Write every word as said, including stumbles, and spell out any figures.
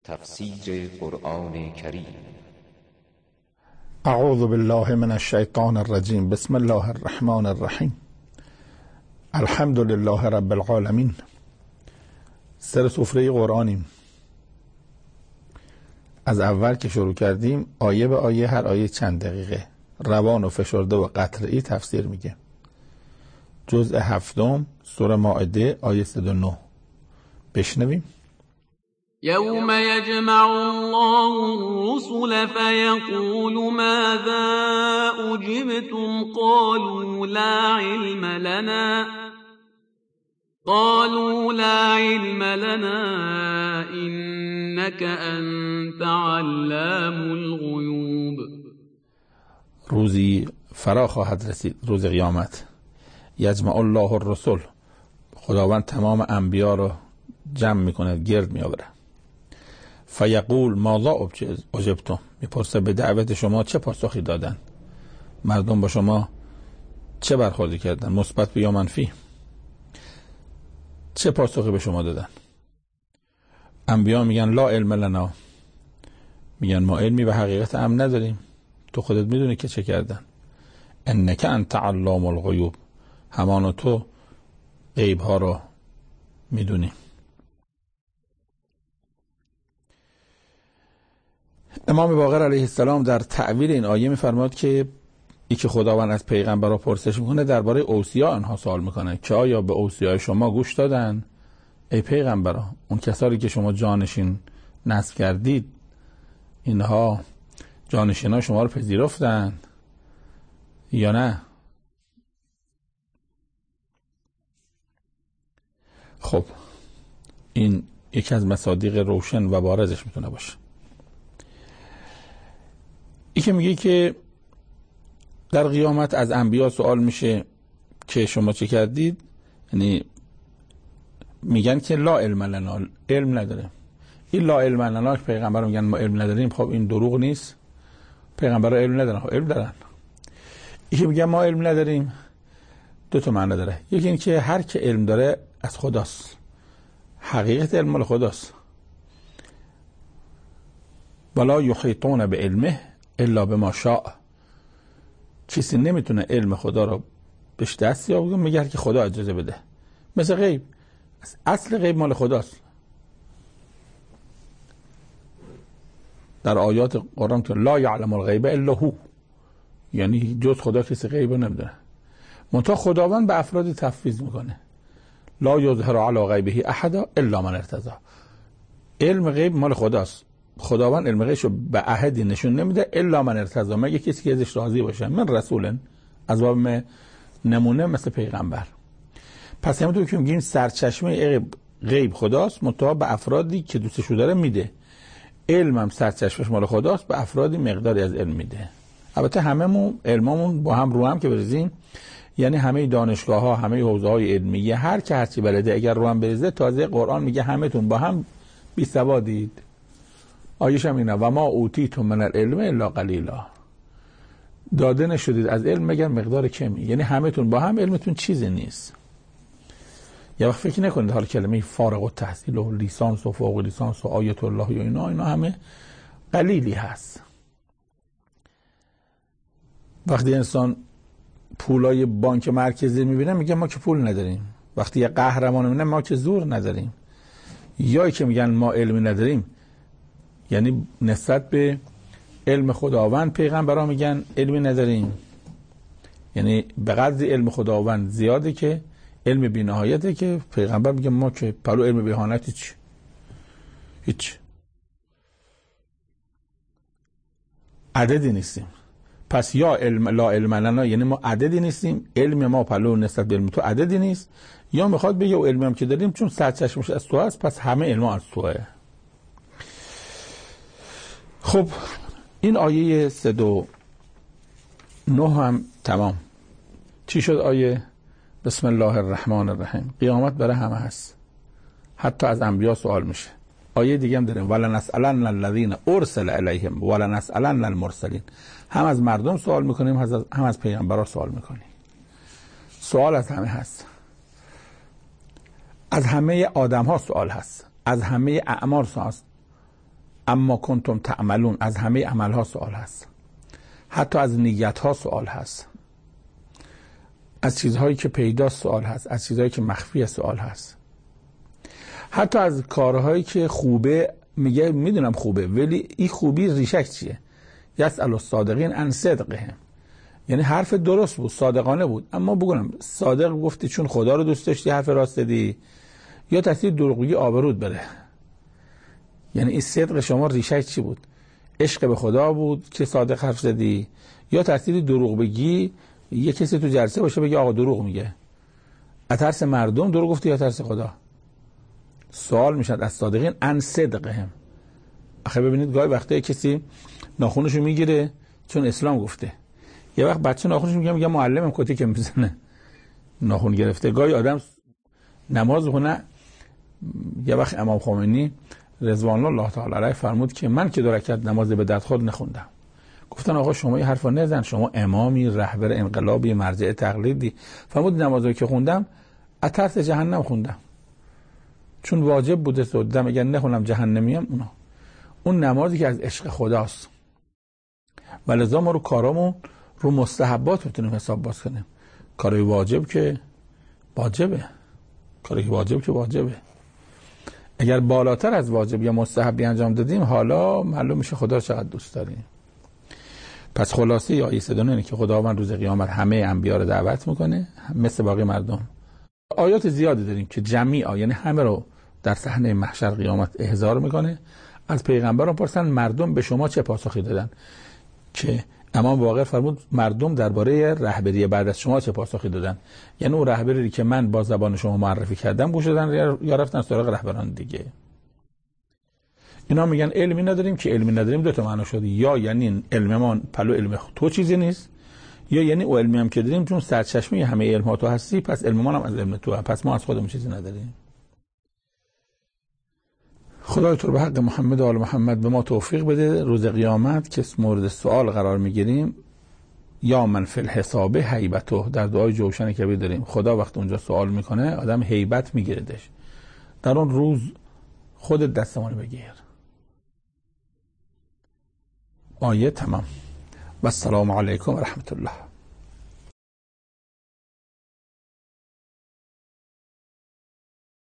تفسیر قرآن کریم. اعوذ بالله من الشیطان الرجیم. بسم الله الرحمن الرحیم. الحمد لله رب العالمین. سر سفره قرآنیم. از اول که شروع کردیم آیه به آیه، هر آیه چند دقیقه روان و فشرده و قطعی تفسیر میگه. جزء هفتم سوره مائده آیه صد و نه. بشنویم. یوم یجمع الله الرسل فیقول ماذا اجبتم قالوا لا علم لنا قالوا لا علم لنا انك انت علام الغیوب. روزی فرا خواهد رسید، روز قیامت. یجمع الله الرسل، خداوند تمام انبیا رو جمع میکنه، گرد میآوره. فیقول ماذا اجبتم، میپرسه به دعوت شما چه پاسخی دادن؟ مردم با شما چه برخوردی کردن، مثبت یا منفی؟ چه پاسخی به شما دادن؟ انبیا میگن لا علم لنا، میگن ما علمی به حقیقت امر نداریم، تو خودت میدونی که چه کردن. انک انت علام الغیوب، همان تو غیب ها رو میدونی. امام باقر علیه السلام در تعویل این آیه میفرماد که ای که خداوند از پیغمبرها پرسش میکنه درباره اوصیا آنها سوال میکنه که آیا به اوصیای شما گوش دادن ای پیغمبرها؟ اون کسانی که شما جانشین نصب کردید، اینها جانشینان شما رو پذیرفتن یا نه؟ خب این یکی از مصادیق روشن و بارزش میتونه باشه. ای که میگه که در قیامت از انبیا سوال میشه که شما چه کردید، یعنی میگن که لا علم لنا، علم نداره. این لا علم لنا که پیغمبر میگن ما علم نداریم، خب این دروغ نیست؟ پیغمبر علم ندارن؟ خب علم دارن. ای که میگن ما علم نداریم دو تا معنی داره. یکی این که هر که علم داره از خداست، حقیقت علم مال خداست. ولا یحیطون بعلمه الا بما شاء، کسی نمیتونه علم خدا رو بهش دست یابه مگر که خدا اجازه بده. مثل غیب، اصل غیب مال خداست. در آیات قرآن که لا یعلم الغیب الا هو، یعنی جز خدا کسی غیب رو نمیدونه. منتها خداوند به افرادی تفویض میکنه. لا یظهر علی غیبه احد الا من ارتضی. علم غیب مال خداست، خداوند علم غیبشو به احدی نشون نمیده الا من ارتضی، مگه کسی که ازش راضی باشه. من رسولن، از باب نمونه مثل پیغمبر. پس همونطور که میگیم سرچشمه غیب خداست، منتها به افرادی که دوستشو داره میده. علم هم سرچشمش مال خداست، به افرادی مقداری از علم میده. البته هممون علممون با هم رو هم که بریزیم، یعنی همه دانشگاه ها، همه حوزه های علمیه، هر که هرچی بلده اگر رو هم بریزه، تازه قرآن میگه همتون با هم بی سوادید. آیش هم اینه و ما اوتیتم من العلم الا قلیلا، داده نشدید از علم مگر مقدار کمی. یعنی همتون با هم علمتون چیزی نیست. یه وقت فکر نکنید حال کلمه فارغ التحصیل و لیسانس و فوق لیسانس و آیت الله و اینا اینا همه قلیلی هست. وقتی انسان پولای بانک مرکزی میبینه میگه ما که پول نداریم. وقتی یه قهرمان میبینه ما که زور نداریم. یا که میگن ما علمی نداریم، یعنی نسبت به علم خداوند پیغمبران میگن علمی نداریم، یعنی به قدر علم خداوند زیاده که علم بی‌نهایته که پیغمبر میگه ما که پلو علم بی‌نهایتی چی؟ هیچ عددی نیستیم. پس یا علم لا علم لنا، یعنی ما عددی نیستیم، علم ما پلو نسبت به علم تو عددی نیست. یا میخواد بگه و علمی هم که داریم چون سرچشمش از تو هست پس همه علم از توه. خب این آیه صد و نه هم تمام. چی شد آیه؟ بسم الله الرحمن الرحیم. قیامت برای همه هست، حتی از انبیا سوال میشه. آیه دیگه هم داریم ولنسألن الذین ارسل الیهم ولنسألن المرسلین. هم از مردم سوال میکنیم هم از پیغمبران سوال میکنیم. سوال از همه هست، از همه آدم ها سوال هست، از همه اعمار سوال هست. اما کنتم تعملون، از همه عملها سوال هست، حتی از نیتها سوال هست، از چیزهایی که پیداست سوال هست، از چیزهایی که مخفی سوال هست، حتی از کارهایی که خوبه میگه میدونم خوبه ولی این خوبی ریشک چیه؟ یسأل الصادقین عن صدقهم، یعنی حرف درست بود، صادقانه بود، اما بگم صادق گفتی چون خدا رو دوست داشتی حرف راست زدی، یا تاثیر دروغگویی آبرود بره. یعنی این صدق شما ریشک چی بود؟ عشق به خدا بود که صادق حرف زدی، یا تاثیر دروغ بگی یه کسی تو جلسه باشه بگه آقا دروغ میگه، از ترس مردم دروغ گفتی یا ترس خدا؟ سوال میشد از صادقین عن صدقهم. آخه ببینید گاهی وقتا کسی ناخونشو میگیره چون اسلام گفته، یه وقت بچه ناخونش میگه میگه معلمم کتی که میزنه ناخون گرفته. گاهی آدم نماز بخونه، یه وقت امام خمینی رضوان الله تعالی علیه فرمود که من که دو رکعت نماز به درد خود نخوندم. گفتن آقا شما این حرفا نزن، شما امامی، رهبر انقلابی، مرجع تقلیدی. فرمود نمازی که خوندم از ترس جهنم خوندم، چون واجب بوده سودم، اگر نخونم جهنمیم. اونا اون نمازی که از عشق خداست. ولذا ما رو کارامون رو مستحبات میتونیم حساب باز کنیم. کاری واجب که واجبه، کاری واجب که واجبه. اگر بالاتر از واجب یا مستحبی انجام دادیم حالا معلوم میشه خدا چقدر دوست داریم. پس خلاصه یا آیه اینه که خداوند روز قیامت همه انبیا رو دعوت میکنه مثل باقی مردم. آیات زیادی داریم که جمیعا یعنی همه رو در صحنه محشر قیامت احضار میکنه. از پیغمبران پرسن مردم به شما چه پاسخی دادن؟ که امام باقر فرمود مردم درباره رهبری بعد از شما چه پاسخی دادن؟ یعنی اون رهبری که من با زبان شما معرفی کردم گوش دادن یا رفتن سراغ رهبران دیگه؟ اینا میگن علمی نداریم. که علمی نداریم دو تا معنا شده، یا یعنی علم ما پلو علم تو چیزی نیست، یا یعنی او علمی هم که داریم چون سرچشمه همه علم ها تو هستی، پس علم ما هم از علم تو، پس ما از خودمون چیزی نداریم. خدای تو به حق محمد و آل محمد به ما توفیق بده روز قیامت که مورد سوال قرار میگیریم. یا من فی الحساب هیبته، در دعای جوشن کبیر داریم خدا وقت اونجا سوال میکنه آدم هیبت میگیردش، در اون روز خودت دستمون بگیر. آیه تمام. و السلام علیکم و رحمت الله.